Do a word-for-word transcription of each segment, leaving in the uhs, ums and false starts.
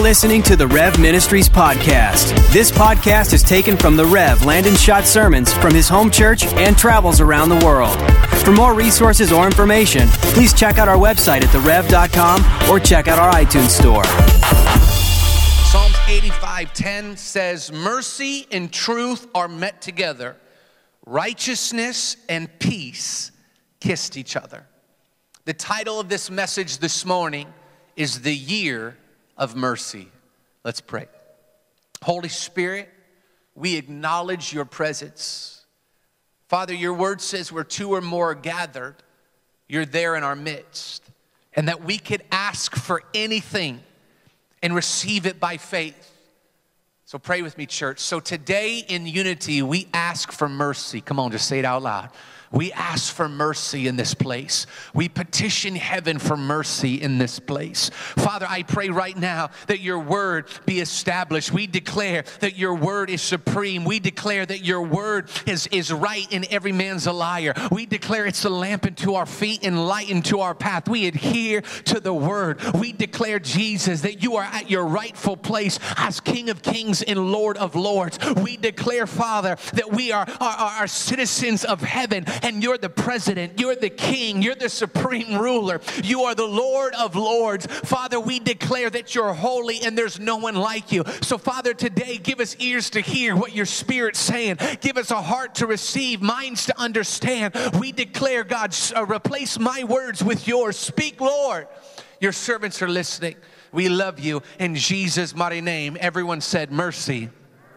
listening to the Rev Ministries podcast. This podcast is taken from the Rev Landon Schott sermons from his home church and travels around the world. For more resources or information, please check out our website at the rev dot com or check out our iTunes store. Psalms eighty-five ten says, "Mercy and truth are met together. Righteousness and peace kissed each other." The title of this message this morning is The Year of Mercy. Let's pray. Holy Spirit, we acknowledge your presence. Father, your word says where two or more are gathered, you're there in our midst. And that we could ask for anything and receive it by faith. So pray with me, church. So today in unity, we ask for mercy. Come on, just say it out loud. We ask for mercy in this place. We petition heaven for mercy in this place. Father, I pray right now that your word be established. We declare that your word is supreme. We declare that your word is, is right and every man's a liar. We declare it's a lamp unto our feet and light unto our path. We adhere to the word. We declare, Jesus, that you are at your rightful place as King of Kings and Lord of Lords. We declare, Father, that we are, are, are citizens of heaven. And you're the president, you're the king, you're the supreme ruler. You are the Lord of Lords. Father, we declare that you're holy and there's no one like you. So Father, today give us ears to hear what your Spirit's saying. Give us a heart to receive, minds to understand. We declare, God, uh, replace my words with yours. Speak, Lord. Your servants are listening. We love you in Jesus' mighty name. Everyone said mercy.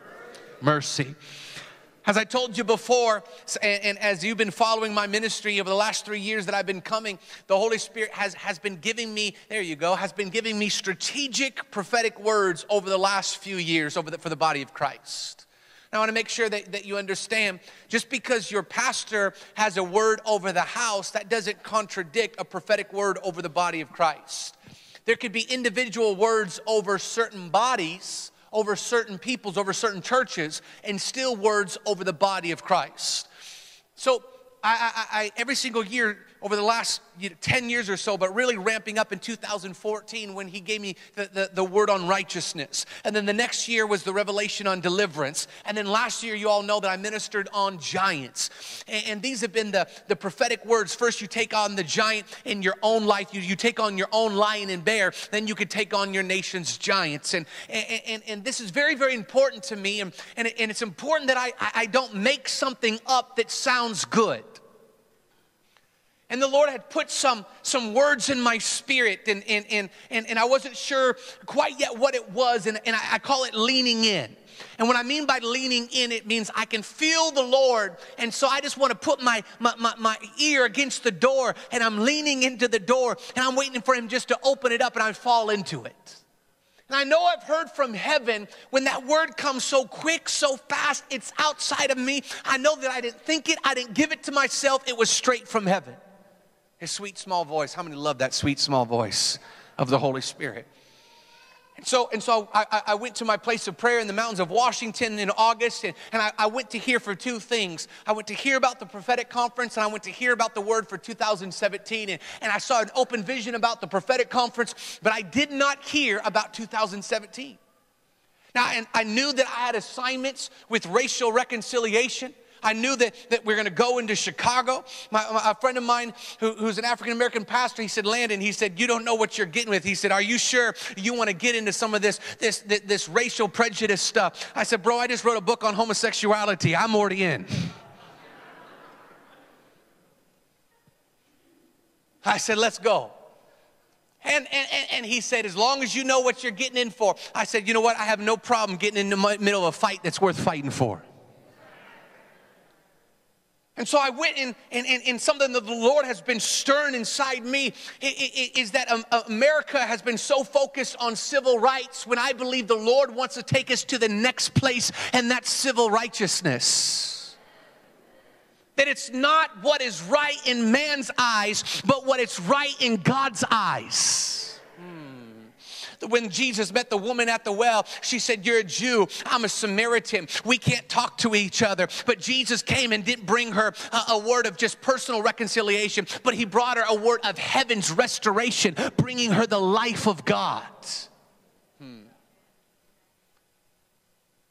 Mercy. As I told you before, and, and as you've been following my ministry over the last three years that I've been coming, the Holy Spirit has, has been giving me, there you go, has been giving me strategic prophetic words over the last few years over the, for the body of Christ. Now I want to make sure that, that you understand, just because your pastor has a word over the house, that doesn't contradict a prophetic word over the body of Christ. There could be individual words over certain bodies, over certain peoples, over certain churches, and still words over the body of Christ. So I, I, I every single year over the last you know, ten years or so, but really ramping up in two thousand fourteen when he gave me the, the, the word on righteousness. And then the next year was the revelation on deliverance. And then last year, you all know that I ministered on giants. And, and these have been the, the prophetic words. First, you take on the giant in your own life. You, you take on your own lion and bear. Then you could take on your nation's giants. And, and, and, and this is very, very important to me. And, and, it, and it's important that I, I don't make something up that sounds good. And the Lord had put some, some words in my spirit, and, and, and, and, and I wasn't sure quite yet what it was, and, and I, I call it leaning in. And what I mean by leaning in, it means I can feel the Lord, and so I just want to put my, my, my, my ear against the door, and I'm leaning into the door, and I'm waiting for him just to open it up, and I fall into it. And I know I've heard from heaven when that word comes so quick, so fast, it's outside of me. I know that I didn't think it, I didn't give it to myself, it was straight from heaven. His sweet, small voice. How many love that sweet, small voice of the Holy Spirit? And so, and so I, I went to my place of prayer in the mountains of Washington in August, and, and I, I went to hear for two things. I went to hear about the prophetic conference, and I went to hear about the word for two thousand seventeen, and, and I saw an open vision about the prophetic conference, but I did not hear about two thousand seventeen. Now, and I knew that I had assignments with racial reconciliation. I knew that, that we we're going to go into Chicago. My, my, a friend of mine who, who's an African-American pastor, he said, Landon, he said, you don't know what you're getting with. He said, are you sure you want to get into some of this, this, this, this racial prejudice stuff? I said, bro, I just wrote a book on homosexuality. I'm already in. I said, let's go. And, and, and he said, as long as you know what you're getting in for. I said, you know what? I have no problem getting in the middle of a fight that's worth fighting for. And so I went in, and, and, and something that the Lord has been stirring inside me is that America has been so focused on civil rights when I believe the Lord wants to take us to the next place, and that's civil righteousness. That it's not what is right in man's eyes, but what is right in God's eyes. When Jesus met the woman at the well, she said, you're a Jew, I'm a Samaritan. We can't talk to each other. But Jesus came and didn't bring her a, a word of just personal reconciliation, but he brought her a word of heaven's restoration, bringing her the life of God. Hmm.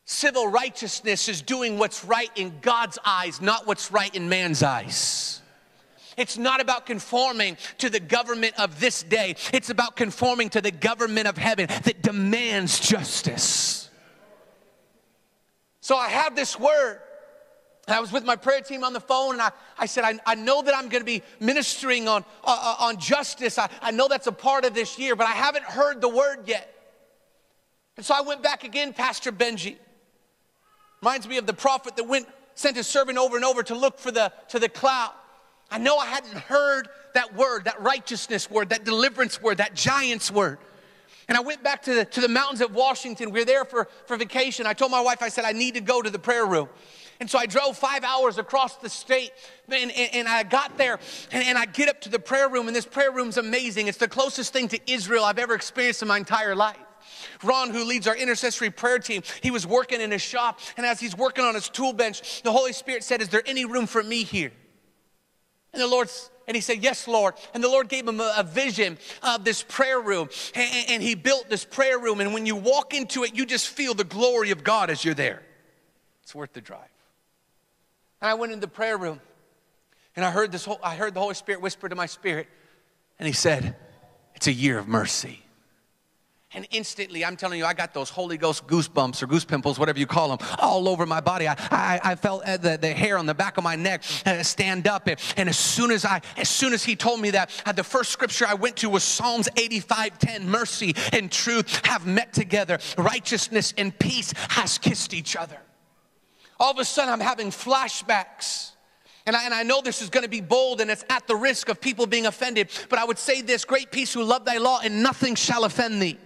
Civil righteousness is doing what's right in God's eyes, not what's right in man's eyes. It's not about conforming to the government of this day. It's about conforming to the government of heaven that demands justice. So I have this word. I was with my prayer team on the phone, and I, I said, I, I know that I'm going to be ministering on, uh, on justice. I, I know that's a part of this year, but I haven't heard the word yet. And so I went back again, Pastor Benji. Reminds me of the prophet that went, sent his servant over and over to look for the, to the cloud. I know I hadn't heard that word, that righteousness word, that deliverance word, that giant's word. And I went back to the, to the mountains of Washington. We were there for, for vacation. I told my wife, I said, I need to go to the prayer room. And so I drove five hours across the state, and, and, and I got there, and, and I get up to the prayer room, and this prayer room's amazing. It's the closest thing to Israel I've ever experienced in my entire life. Ron, who leads our intercessory prayer team, he was working in his shop, and as he's working on his tool bench, the Holy Spirit said, is there any room for me here? And the Lord, and he said, yes, Lord. And the Lord gave him a, a vision of this prayer room, and, and he built this prayer room, and when you walk into it, you just feel the glory of God as you're there. It's worth the drive. And I went in the prayer room, and I heard this whole, I heard the Holy Spirit whisper to my spirit, and he said, it's a year of mercy. And instantly, I'm telling you, I got those Holy Ghost goosebumps or goose pimples, whatever you call them, all over my body. I, I, I felt the, the hair on the back of my neck uh, stand up. And, and as soon as I, as soon as he told me that, uh, the first scripture I went to was Psalms eighty-five ten. Mercy and truth have met together. Righteousness and peace has kissed each other. All of a sudden, I'm having flashbacks. And I, and I know this is going to be bold, and it's at the risk of people being offended. But I would say this, great peace who love thy law, and nothing shall offend thee.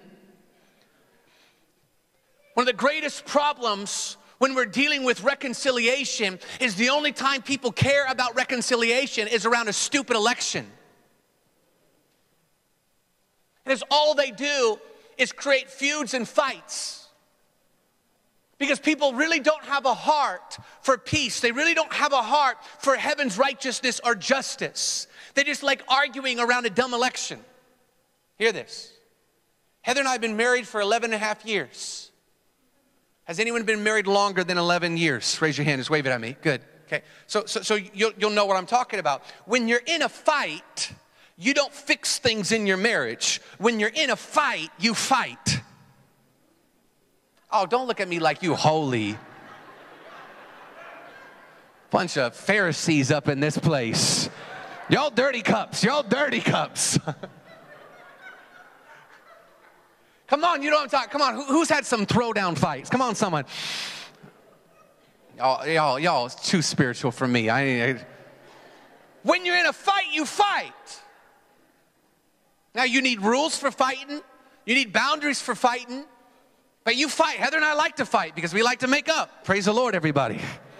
One of the greatest problems when we're dealing with reconciliation is the only time people care about reconciliation is around a stupid election. And it's all they do is create feuds and fights. Because people really don't have a heart for peace. They really don't have a heart for heaven's righteousness or justice. They just like arguing around a dumb election. Hear this. Heather and I have been married for eleven and a half years. Has anyone been married longer than eleven years? Raise your hand, just wave it at me. Good, okay. So, so, so you'll, you'll know what I'm talking about. When you're in a fight, you don't fix things in your marriage. When you're in a fight, you fight. Oh, don't look at me like you holy. Bunch of Pharisees up in this place. Y'all dirty cups, y'all dirty cups. Come on, you know what I'm talking. Come on, Who, who's had some throwdown fights? Come on, someone. Y'all, y'all, y'all, it's too spiritual for me. I, I, when you're in a fight, you fight. Now, you need rules for fighting. You need boundaries for fighting. But you fight. Heather and I like to fight because we like to make up. Praise the Lord, everybody.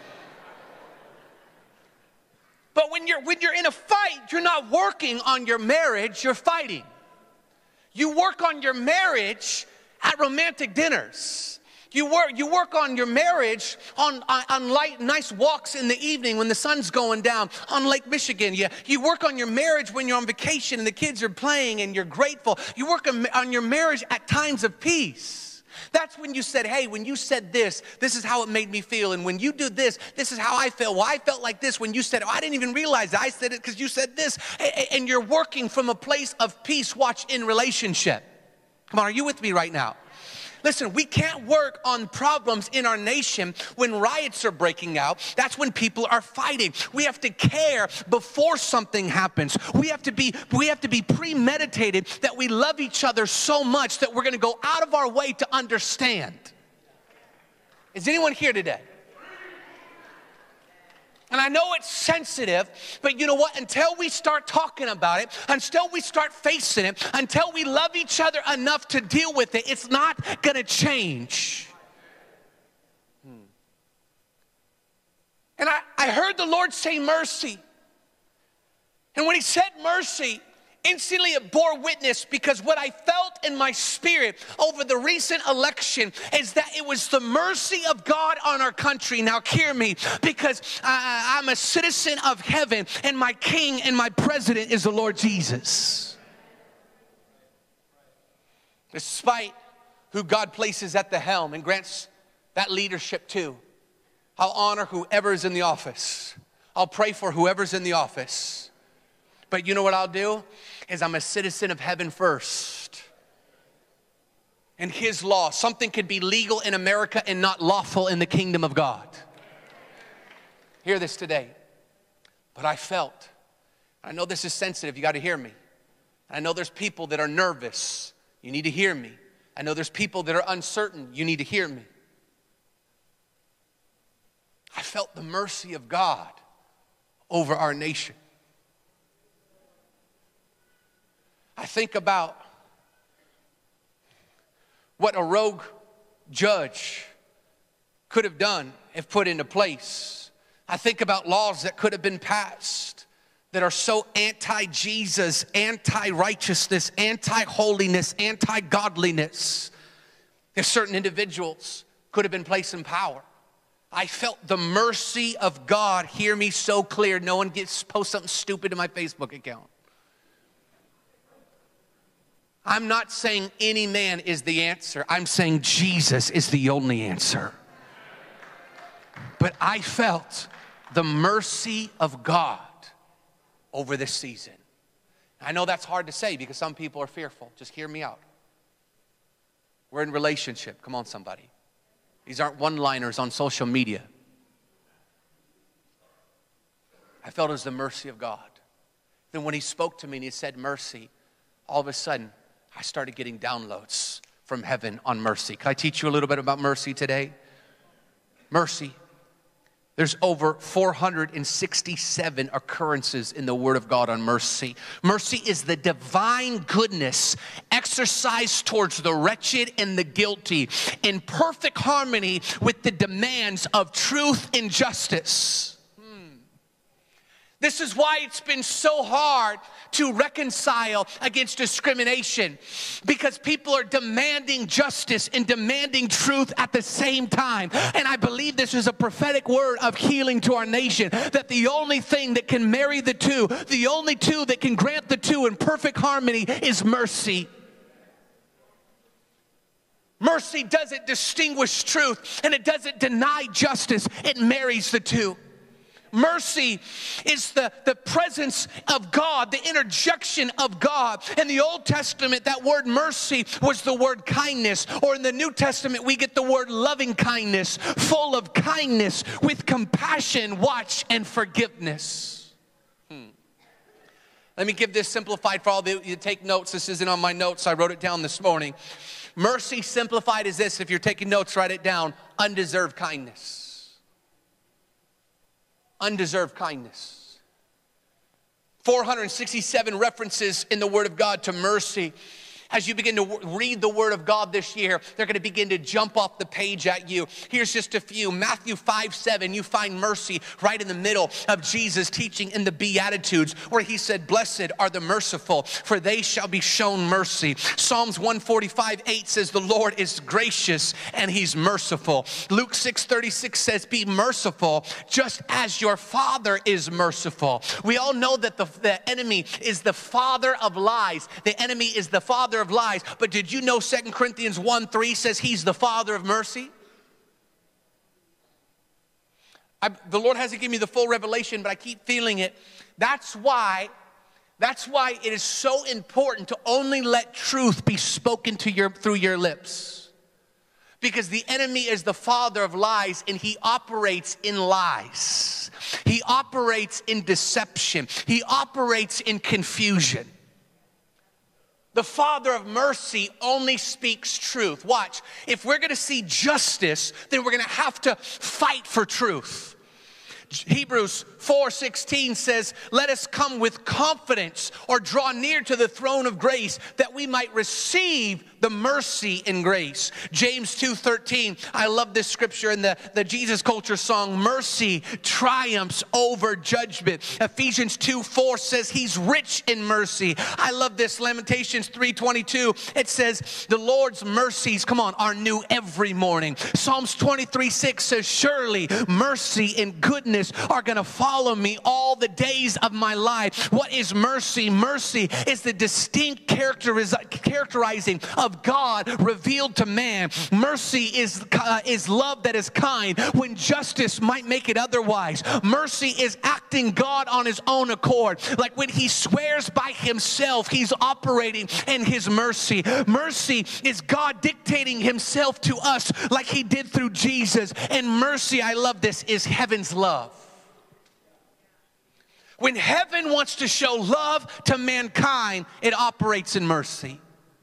But when you're, when you're in a fight, you're not working on your marriage, you're fighting. You work on your marriage at romantic dinners. You work, you work on your marriage on, on, on light, nice walks in the evening when the sun's going down on Lake Michigan. You, you work on your marriage when you're on vacation and the kids are playing and you're grateful. You work on, on your marriage at times of peace. That's when you said, hey, when you said this, this is how it made me feel. And when you do this, this is how I felt. Well, I felt like this when you said it. Oh, I didn't even realize that. I said it because you said this. And you're working from a place of peace, watch, in relationship. Come on, are you with me right now? Listen, we can't work on problems in our nation when riots are breaking out. That's when people are fighting. We have to care before something happens. We have to be, we have to be premeditated that we love each other so much that we're going to go out of our way to understand. Is anyone here today? And I know it's sensitive, but you know what? Until we start talking about it, until we start facing it, until we love each other enough to deal with it, it's not going to change. Hmm. And I, I heard the Lord say mercy. And when he said mercy, instantly it bore witness, because what I felt in my spirit over the recent election is that it was the mercy of God on our country. Now hear me, because uh, I'm a citizen of heaven and my king and my president is the Lord Jesus. Despite who God places at the helm and grants that leadership too. I'll honor whoever's in the office. I'll pray for whoever's in the office. But you know what I'll do? Is I'm a citizen of heaven first. And his law, something could be legal in America and not lawful in the kingdom of God. Hear this today. But I felt, I know this is sensitive, you got to hear me. I know there's people that are nervous, you need to hear me. I know there's people that are uncertain, you need to hear me. I felt the mercy of God over our nation. I think about what a rogue judge could have done if put into place. I think about laws that could have been passed that are so anti-Jesus, anti-righteousness, anti-holiness, anti-godliness. If certain individuals could have been placed in power. I felt the mercy of God. Hear me so clear. No one gets post something stupid in my Facebook account. I'm not saying any man is the answer. I'm saying Jesus is the only answer. But I felt the mercy of God over this season. I know that's hard to say because some people are fearful. Just hear me out. We're in relationship. Come on, somebody. These aren't one-liners on social media. I felt it was the mercy of God. Then when he spoke to me and he said mercy, all of a sudden, I started getting downloads from heaven on mercy. Can I teach you a little bit about mercy today? Mercy. There's over four hundred sixty-seven occurrences in the Word of God on mercy. Mercy is the divine goodness exercised towards the wretched and the guilty in perfect harmony with the demands of truth and justice. Hmm. This is why it's been so hard to reconcile against discrimination, because people are demanding justice and demanding truth at the same time. And I believe this is a prophetic word of healing to our nation, that the only thing that can marry the two, the only two that can grant the two in perfect harmony is mercy. Mercy doesn't distinguish truth and it doesn't deny justice, it marries the two. Mercy is the, the presence of God, the interjection of God. In the Old Testament, that word mercy was the word kindness. Or in the New Testament, we get the word loving kindness, full of kindness, with compassion, watch, and forgiveness. Hmm. Let me give this simplified for all of you to take notes. This isn't on my notes. I wrote it down this morning. Mercy simplified is this. If you're taking notes, write it down. Undeserved kindness. Undeserved kindness. four hundred sixty-seven references in the Word of God to mercy. As you begin to read the Word of God this year, they're going to begin to jump off the page at you. Here's just a few. Matthew five seven, you find mercy right in the middle of Jesus' teaching in the Beatitudes, where he said, "Blessed are the merciful, for they shall be shown mercy." Psalms one forty-five eight says, "The Lord is gracious and he's merciful." Luke six thirty-six says, "Be merciful just as your Father is merciful." We all know that the, the enemy is the father of lies. The enemy is the father of lies. But did you know Second Corinthians one three says he's the Father of mercy? I, the Lord hasn't given me the full revelation, but I keep feeling it. That's why, that's why it is so important to only let truth be spoken to your through your lips. Because the enemy is the father of lies, and he operates in lies. He operates in deception. He operates in confusion. The Father of mercy only speaks truth. Watch, if we're going to see justice, then we're going to have to fight for truth. Hebrews four sixteen says, "Let us come with confidence or draw near to the throne of grace that we might receive the mercy and grace." James two thirteen, I love this scripture in the, the Jesus Culture song, "Mercy triumphs over judgment." Ephesians two four says he's rich in mercy. I love this. Lamentations three twenty-two, it says, "The Lord's mercies," come on, "are new every morning." Psalms twenty-three six says, "Surely mercy and goodness are going to follow me all the days of my life." What is mercy? Mercy is the distinct characterizing of of God revealed to man. Mercy is, uh, is love that is kind when justice might make it otherwise. Mercy is acting God on his own accord. Like when he swears by himself, he's operating in his mercy. Mercy is God dictating himself to us like he did through Jesus. And mercy, I love this, is heaven's love. When heaven wants to show love to mankind, it operates in mercy.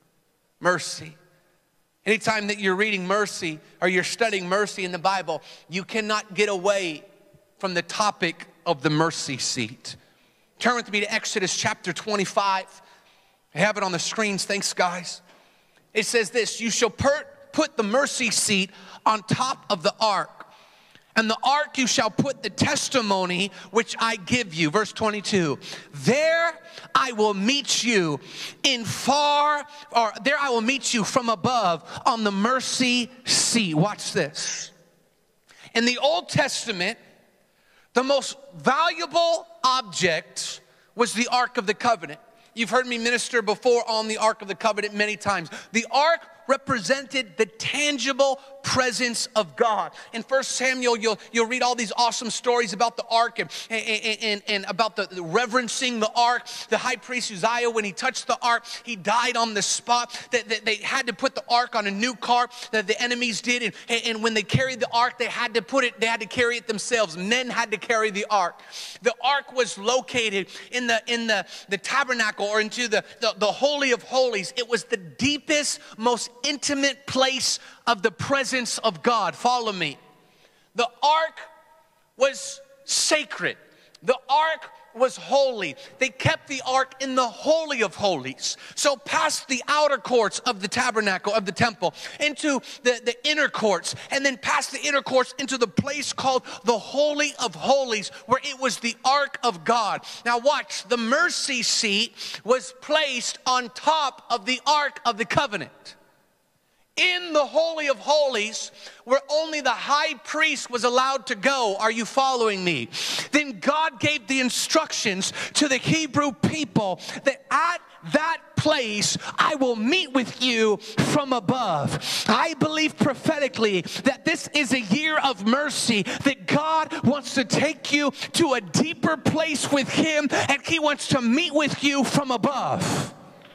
Mercy. Anytime that you're reading mercy or you're studying mercy in the Bible, you cannot get away from the topic of the mercy seat. Turn with me to Exodus chapter twenty-five. I have it on the screens. Thanks, guys. It says this, you shall put the mercy seat on top of the ark. And the ark you shall put the testimony which I give you. Verse twenty-two. There I will meet you in far, or there I will meet you from above on the mercy seat. Watch this. In the Old Testament, the most valuable object was the Ark of the Covenant. You've heard me minister before on the Ark of the Covenant many times. The Ark represented the tangible presence of God. In First Samuel, you'll, you'll read all these awesome stories about the ark and, and, and, and about the, the reverencing the ark. The high priest Uzziah, when he touched the ark, he died on the spot. That, that they had to put the ark on a new cart that the enemies did. And, and when they carried the ark, they had to put it, they had to carry it themselves. Men had to carry the ark. The ark was located in the, in the, the tabernacle or into the, the, the Holy of Holies. It was the deepest, most intimate place of the presence of God. Follow me. The ark was sacred. The ark was holy. They kept the ark in the Holy of Holies. So past the outer courts of the tabernacle, of the temple, into the, the inner courts, and then past the inner courts into the place called the Holy of Holies, where it was the ark of God. Now watch, the mercy seat was placed on top of the ark of the covenant. In the Holy of Holies, where only the high priest was allowed to go. Are you following me? Then God gave the instructions to the Hebrew people that at that place I will meet with you from above. I believe prophetically that this is a year of mercy, that God wants to take you to a deeper place with him, and he wants to meet with you from above.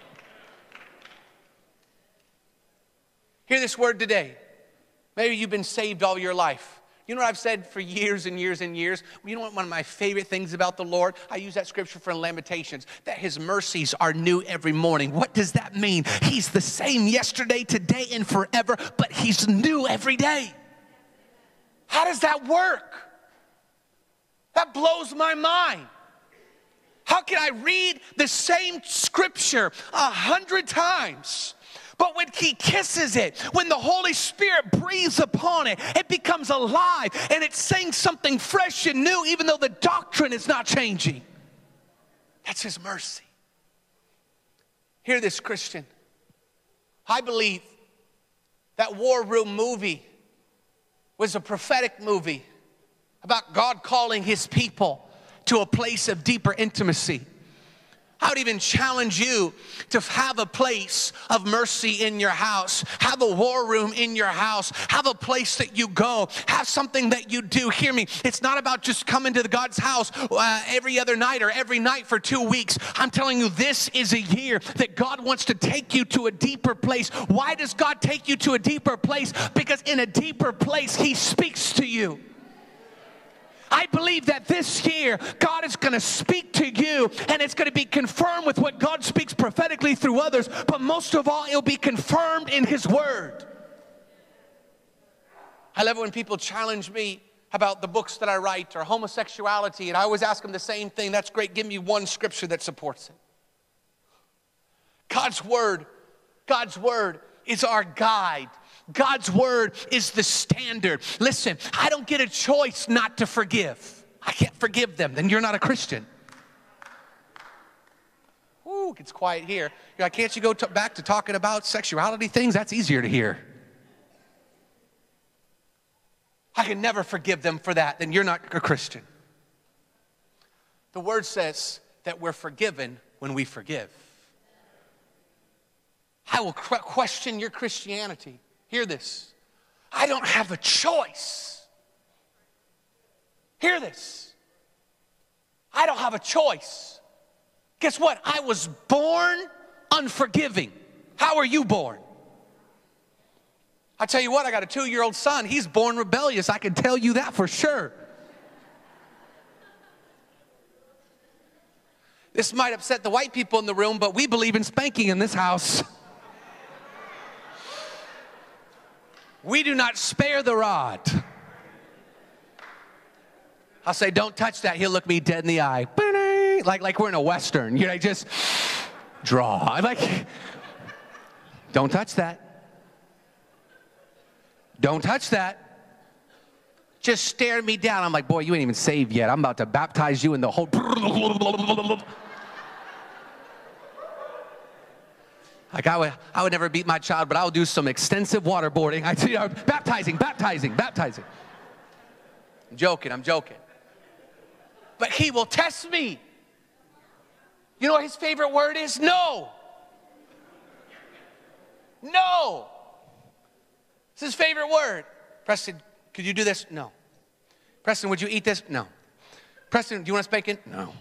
Hear this word today. Maybe you've been saved all your life. You know what I've said for years and years and years? You know what one of my favorite things about the Lord? I use that scripture for Lamentations, that his mercies are new every morning. What does that mean? He's the same yesterday, today, and forever, but he's new every day. How does that work? That blows my mind. How can I read the same scripture a hundred times? But when he kisses it, when the Holy Spirit breathes upon it, it becomes alive and it's saying something fresh and new, even though the doctrine is not changing. That's his mercy. Hear this, Christian. I believe that War Room movie was a prophetic movie about God calling his people to a place of deeper intimacy. I would even challenge you to have a place of mercy in your house. Have a war room in your house. Have a place that you go. Have something that you do. Hear me. It's not about just coming to God's house uh, every other night or every night for two weeks. I'm telling you, this is a year that God wants to take you to a deeper place. Why does God take you to a deeper place? Because in a deeper place, he speaks to you. I believe that this year, God is going to speak to you, and it's going to be confirmed with what God speaks prophetically through others, but most of all, it'll be confirmed in his word. I love it when people challenge me about the books that I write or homosexuality, and I always ask them the same thing. That's great. Give me one scripture that supports it. God's word, God's word is our guide. God's word is the standard. Listen, I don't get a choice not to forgive. I can't forgive them. Then you're not a Christian. Ooh, it gets quiet here. You're like, can't you go t- back to talking about sexuality things? That's easier to hear. I can never forgive them for that. Then you're not a Christian. The word says that we're forgiven when we forgive. I will question your Christianity. Hear this. I don't have a choice. Hear this. I don't have a choice. Guess what? I was born unforgiving. How are you born? I tell you what, I got a two-year-old son. He's born rebellious. I can tell you that for sure. This might upset the white people in the room, but we believe in spanking in this house. We do not spare the rod. I'll say, don't touch that. He'll look me dead in the eye. Like, like we're in a Western. You know, just draw. I'm like, don't touch that. Don't touch that. Just stare me down. I'm like, boy, you ain't even saved yet. I'm about to baptize you in the whole... Like I would, I would never beat my child, but I would do some extensive waterboarding. I, you know, baptizing, baptizing, baptizing. I'm joking, I'm joking. But he will test me. You know what his favorite word is? No. No. It's his favorite word. Preston, could you do this? No. Preston, would you eat this? No. Preston, do you want to spank it? No.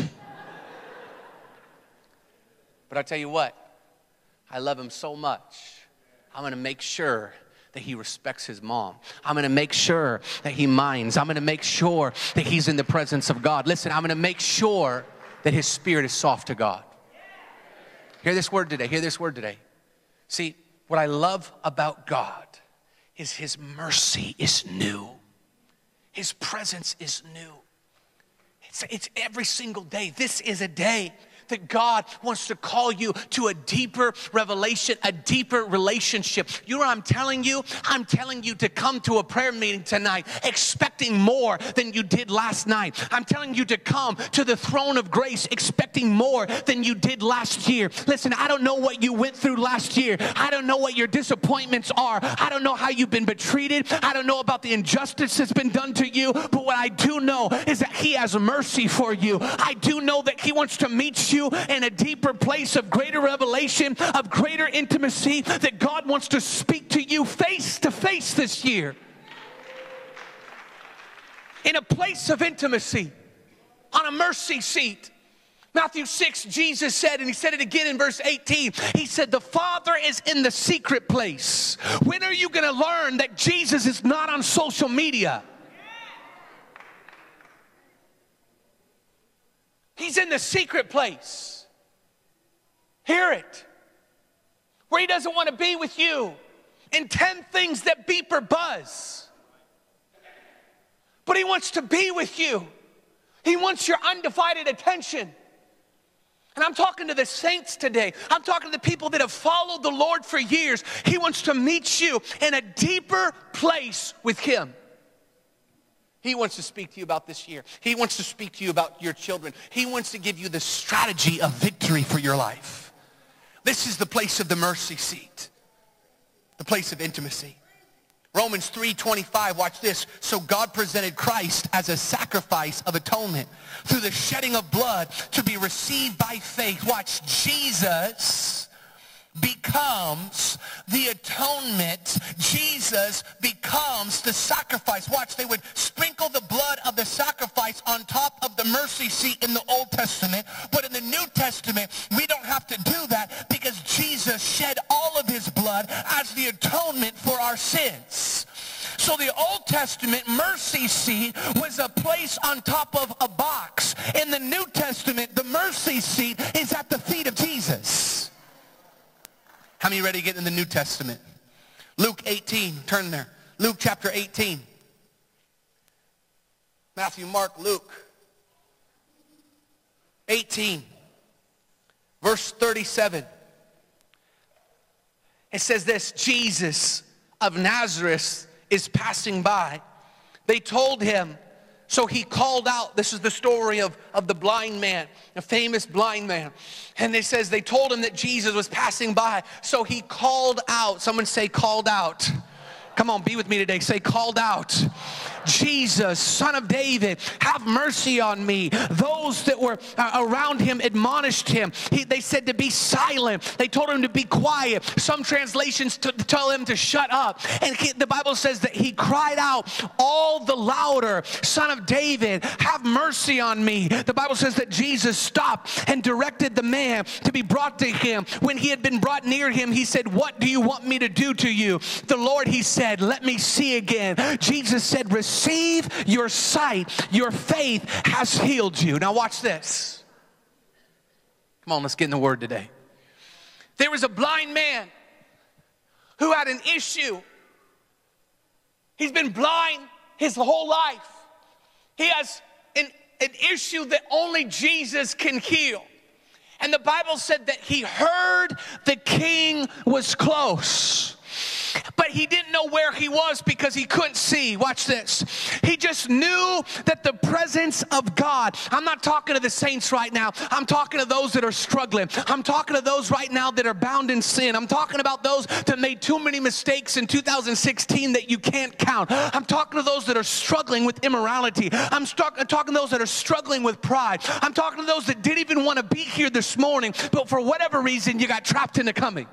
But I tell you what. I love him so much, I'm going to make sure that he respects his mom. I'm going to make sure that he minds. I'm going to make sure that he's in the presence of God. Listen, I'm going to make sure that his spirit is soft to God. Hear this word today. Hear this word today. See, what I love about God is his mercy is new. His presence is new. It's, it's every single day. This is a day that God wants to call you to a deeper revelation, a deeper relationship. You know what I'm telling you? I'm telling you to come to a prayer meeting tonight expecting more than you did last night. I'm telling you to come to the throne of grace expecting more than you did last year. Listen, I don't know what you went through last year. I don't know what your disappointments are. I don't know how you've been treated. I don't know about the injustice that's been done to you. But what I do know is that he has mercy for you. I do know that he wants to meet you in a deeper place of greater revelation, of greater intimacy, that God wants to speak to you face to face this year. In a place of intimacy, on a mercy seat. Matthew six, Jesus said, and he said it again in verse eighteen, he said, the Father is in the secret place. When are you going to learn that Jesus is not on social media? He's in the secret place. Hear it. Where he doesn't want to be with you in ten things that beep or buzz. But he wants to be with you. He wants your undivided attention. And I'm talking to the saints today. I'm talking to the people that have followed the Lord for years. He wants to meet you in a deeper place with him. He wants to speak to you about this year. He wants to speak to you about your children. He wants to give you the strategy of victory for your life. This is the place of the mercy seat, the place of intimacy. Romans three twenty-five, watch this. So God presented Christ as a sacrifice of atonement through the shedding of blood to be received by faith. Watch, Jesus becomes the atonement. Jesus becomes the sacrifice. Watch, they would sprinkle the blood of the sacrifice on top of the mercy seat in the Old Testament. But in the New Testament, we don't have to do that because Jesus shed all of his blood as the atonement for our sins. So the Old Testament mercy seat was a place on top of a box. In the New Testament, the mercy seat is at the feet of Jesus. How many ready to get in the New Testament? Luke eighteen, turn there. Luke chapter eighteen. Matthew, Mark, Luke. eighteen, verse thirty-seven. It says this, Jesus of Nazareth is passing by. They told him, so he called out. This is the story of, of the blind man, a famous blind man. And it says they told him that Jesus was passing by. So he called out. Someone say called out. Come on, be with me today. Say called out. Jesus, Son of David, have mercy on me. Those that were uh, around him admonished him. He, they said to be silent. They told him to be quiet. Some translations to tell him to shut up. And he, the Bible says that he cried out all the louder, Son of David, have mercy on me. The Bible says that Jesus stopped and directed the man to be brought to him. When he had been brought near him, he said, what do you want me to do to you? The Lord, he said, let me see again. Jesus said, receive your sight. Your faith has healed you. Now watch this. Come on, let's get in the word today. There was a blind man who had an issue. He's been blind his whole life. He has an, an issue that only Jesus can heal. And the Bible said that he heard the king was close. But he didn't know where he was because he couldn't see. Watch this. He just knew that the presence of God. I'm not talking to the saints right now. I'm talking to those that are struggling. I'm talking to those right now that are bound in sin. I'm talking about those that made too many mistakes in two thousand sixteen that you can't count. I'm talking to those that are struggling with immorality. I'm, stuck, I'm talking to those that are struggling with pride. I'm talking to those that didn't even want to be here this morning, but for whatever reason, you got trapped into coming.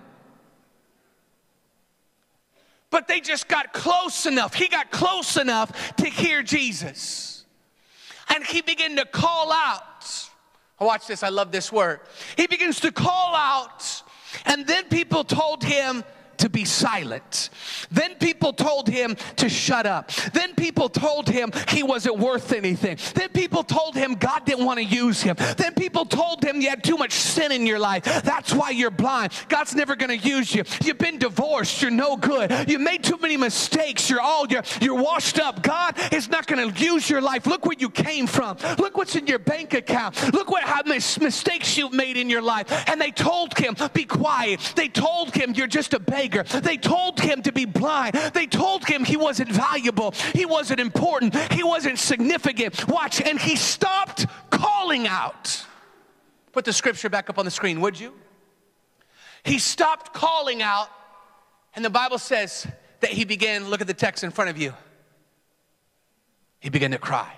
But they just got close enough. He got close enough to hear Jesus. And he began to call out. Watch this, I love this word. He begins to call out, and then people told him to be silent. Then people told him to shut up. Then people told him he wasn't worth anything. Then people told him God didn't want to use him. Then people told him you had too much sin in your life. That's why you're blind. God's never going to use you. You've been divorced. You're no good. You made too many mistakes. You're all, you're, you're washed up. God is not going to use your life. Look where you came from. Look what's in your bank account. Look what how many mistakes you've made in your life. And they told him, be quiet. They told him you're just a beggar. They told him to be blind. They told him he wasn't valuable. He wasn't important. He wasn't significant. Watch, and he stopped calling out. Put the scripture back up on the screen, would you? He stopped calling out, and the Bible says that he began, look at the text in front of you. He began to cry.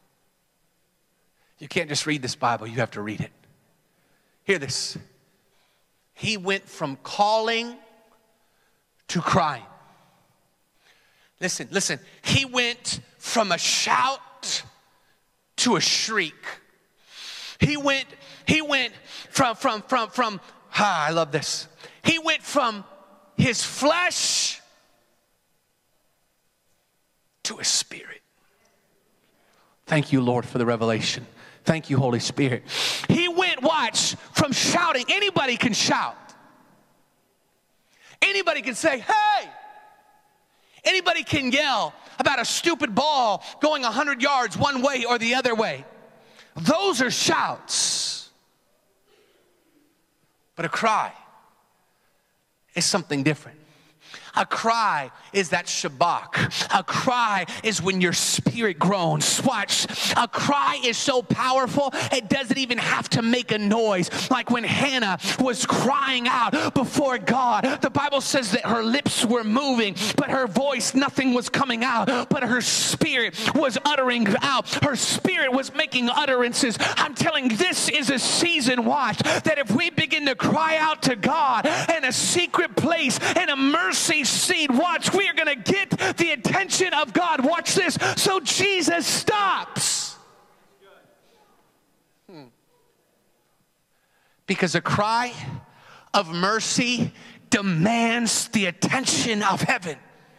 You can't just read this Bible, you have to read it. Hear this. He went from calling to crying. Listen, listen. He went from a shout to a shriek. He went, he went from, from, from, from, ah, I love this. He went from his flesh to his spirit. Thank you, Lord, for the revelation. Thank you, Holy Spirit. He went, watch, from shouting. Anybody can shout. Anybody can say, hey. Anybody can yell about a stupid ball going one hundred yards one way or the other way. Those are shouts. But a cry is something different. A cry is that shabach. A cry is when your spirit groans. Watch. A cry is so powerful, it doesn't even have to make a noise. Like when Hannah was crying out before God. The Bible says that her lips were moving, but her voice, nothing was coming out. But her spirit was uttering out. Her spirit was making utterances. I'm telling you, this is a season, watch, that if we begin to cry out to God in a secret place, in a mercy seed, watch, we are going to get the attention of God. Watch this. So Jesus stops. Hmm. Because a cry of mercy demands the attention of heaven.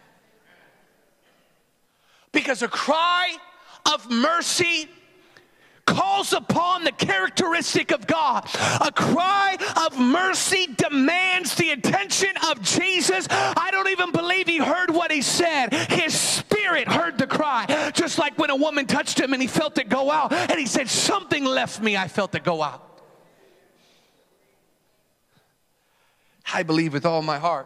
Because a cry of mercy calls upon the characteristic of God. A cry of mercy demands the attention of Jesus. I don't even believe he heard what he said. His spirit heard the cry. Just like when a woman touched him and he felt it go out. And he said, something left me, I felt it go out. I believe with all my heart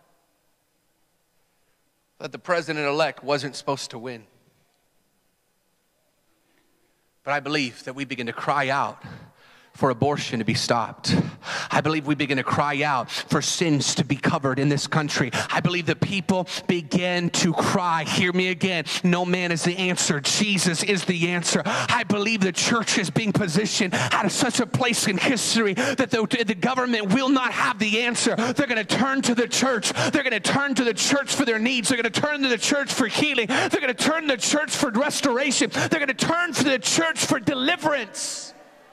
that the president-elect wasn't supposed to win. But I believe that we begin to cry out for abortion to be stopped. I believe we begin to cry out for sins to be covered in this country. I believe that people begin to cry, hear me again, no man is the answer, Jesus is the answer. I believe the church is being positioned out of such a place in history that the, the government will not have the answer. They're going to turn to the church. They're going to turn to the church for their needs. They're going to turn to the church for healing. They're going to turn to the church for restoration. They're going to turn to the church for deliverance.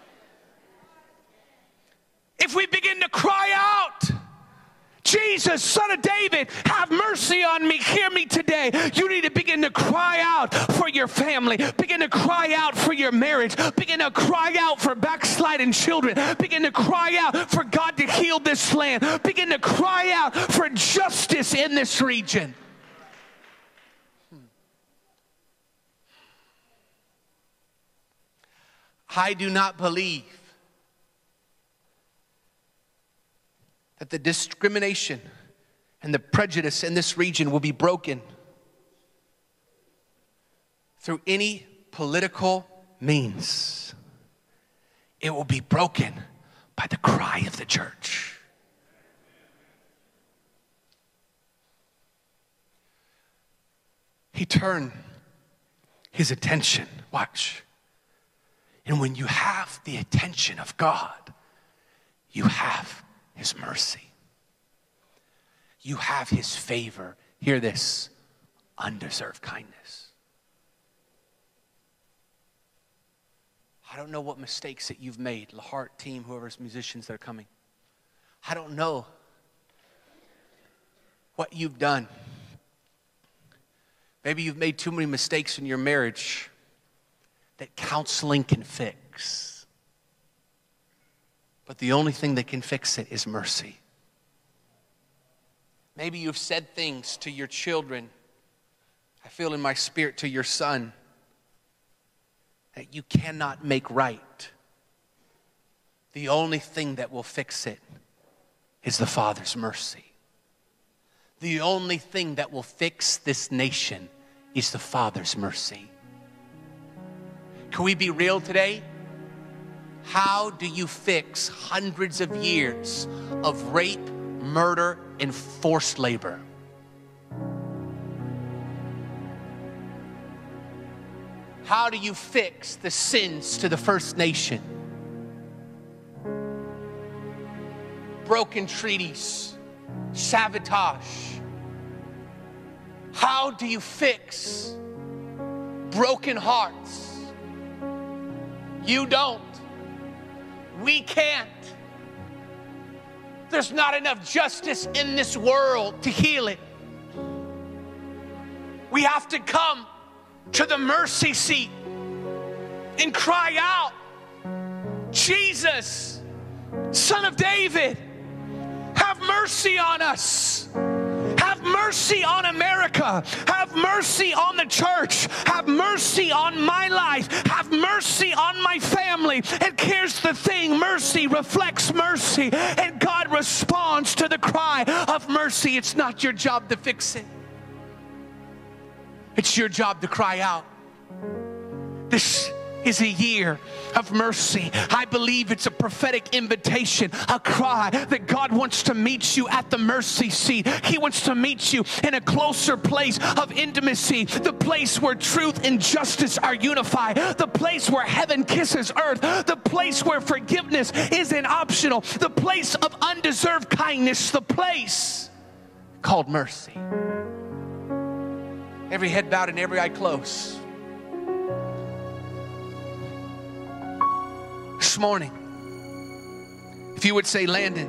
If we begin to cry out, Jesus, Son of David, have mercy on me, hear me today. You need to begin to cry out for your family. Begin to cry out for your marriage. Begin to cry out for backsliding children. Begin to cry out for God to heal this land. Begin to cry out for justice in this region. I do not believe that the discrimination and the prejudice in this region will be broken through any political means. It will be broken by the cry of the church. He turned his attention, watch. And when you have the attention of God, you have His mercy. You have His favor. Hear this, undeserved kindness. I don't know what mistakes that you've made, Lahart team, whoever's musicians that are coming. I don't know what you've done. Maybe you've made too many mistakes in your marriage that counseling can fix. But the only thing that can fix it is mercy. Maybe you've said things to your children, I feel in my spirit to your son, that you cannot make right. The only thing that will fix it is the Father's mercy. The only thing that will fix this nation is the Father's mercy. Can we be real today? How do you fix hundreds of years of rape, murder, and forced labor? How do you fix the sins to the First Nation? Broken treaties, sabotage. How do you fix broken hearts? You don't. We can't. There's not enough justice in this world to heal it. We have to come to the mercy seat and cry out, Jesus, Son of David, have mercy on us. Have mercy on America. Have mercy on the church. Have mercy on my life. Have mercy on my family. And here's the thing, mercy reflects mercy. And God responds to the cry of mercy. It's not your job to fix it. It's your job to cry out. This is a year of mercy. I believe it's a prophetic invitation, a cry that God wants to meet you at the mercy seat. He wants to meet you in a closer place of intimacy, the place where truth and justice are unified, the place where heaven kisses earth, the place where forgiveness isn't optional, the place of undeserved kindness, the place called mercy. Every head bowed and every eye closed. This morning, if you would say, Landon,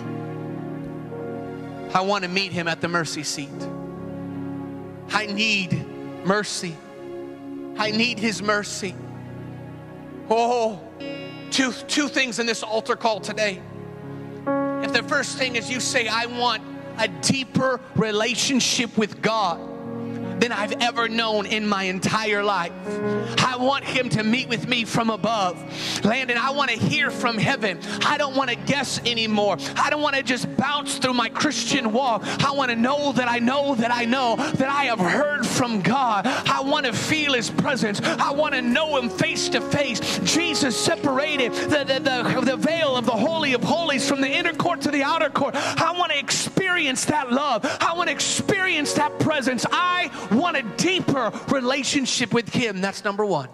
I want to meet him at the mercy seat. I need mercy. I need his mercy. Oh, two, two things in this altar call today. If the first thing is you say, I want a deeper relationship with God, than I've ever known in my entire life. I want him to meet with me from above. Landon, I want to hear from heaven. I don't want to guess anymore. I don't want to just bounce through my Christian walk. I want to know that I know that I know that I have heard from God. I want to feel his presence. I want to know him face to face. Jesus separated the, the, the, the veil of the Holy of Holies from the inner court to the outer court. I want to experience that love. I want to experience that presence. I want a deeper relationship with him. That's number one.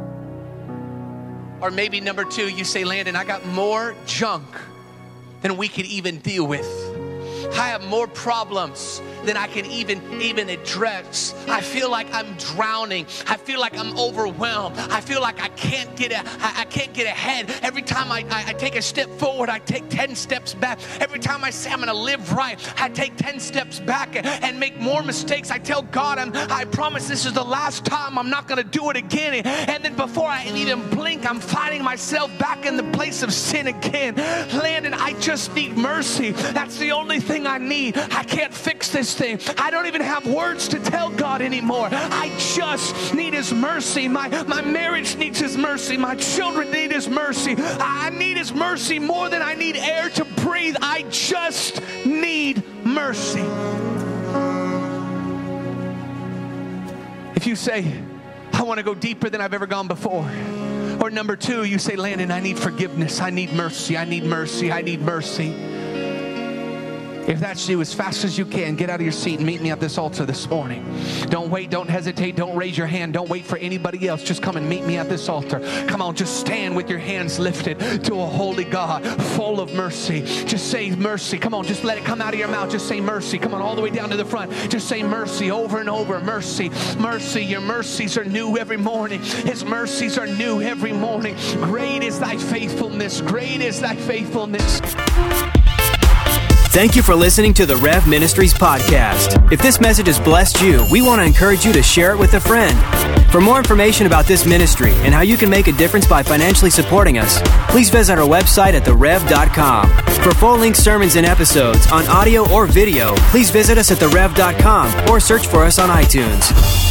Or maybe number two, you say, Landon, I got more junk than we could even deal with. I have more problems than I can even even address. I feel like I'm drowning. I feel like I'm overwhelmed. I feel like I can't get a, I, I can't get ahead. Every time I, I, I take a step forward, I take ten steps back. Every time I say I'm gonna live right, I take ten steps back and, and make more mistakes. I tell God, I'm, I promise this is the last time. I'm not gonna do it again. And, and then before I even blink, I'm finding myself back in the place of sin again. Landon, I just need mercy. That's the only thing I need. I can't fix this thing. I don't even have words to tell God anymore. I just need his mercy. My, my marriage needs his mercy. My children need his mercy. I need his mercy more than I need air to breathe. I just need mercy. If you say, I want to go deeper than I've ever gone before. Or number two, you say, Landon, I need forgiveness. I need mercy. I need mercy. I need mercy. If that's you, as fast as you can, get out of your seat and meet me at this altar this morning. Don't wait, don't hesitate, don't raise your hand, don't wait for anybody else. Just come and meet me at this altar. Come on, just stand with your hands lifted to a holy God, full of mercy. Just say mercy. Come on, just let it come out of your mouth. Just say mercy. Come on, all the way down to the front. Just say mercy over and over. Mercy, mercy. Your mercies are new every morning. His mercies are new every morning. Great is thy faithfulness. Great is thy faithfulness. Thank you for listening to the Rev Ministries podcast. If this message has blessed you, we want to encourage you to share it with a friend. For more information about this ministry and how you can make a difference by financially supporting us, please visit our website at the rev dot com. For full-length sermons and episodes on audio or video, please visit us at the rev dot com or search for us on iTunes.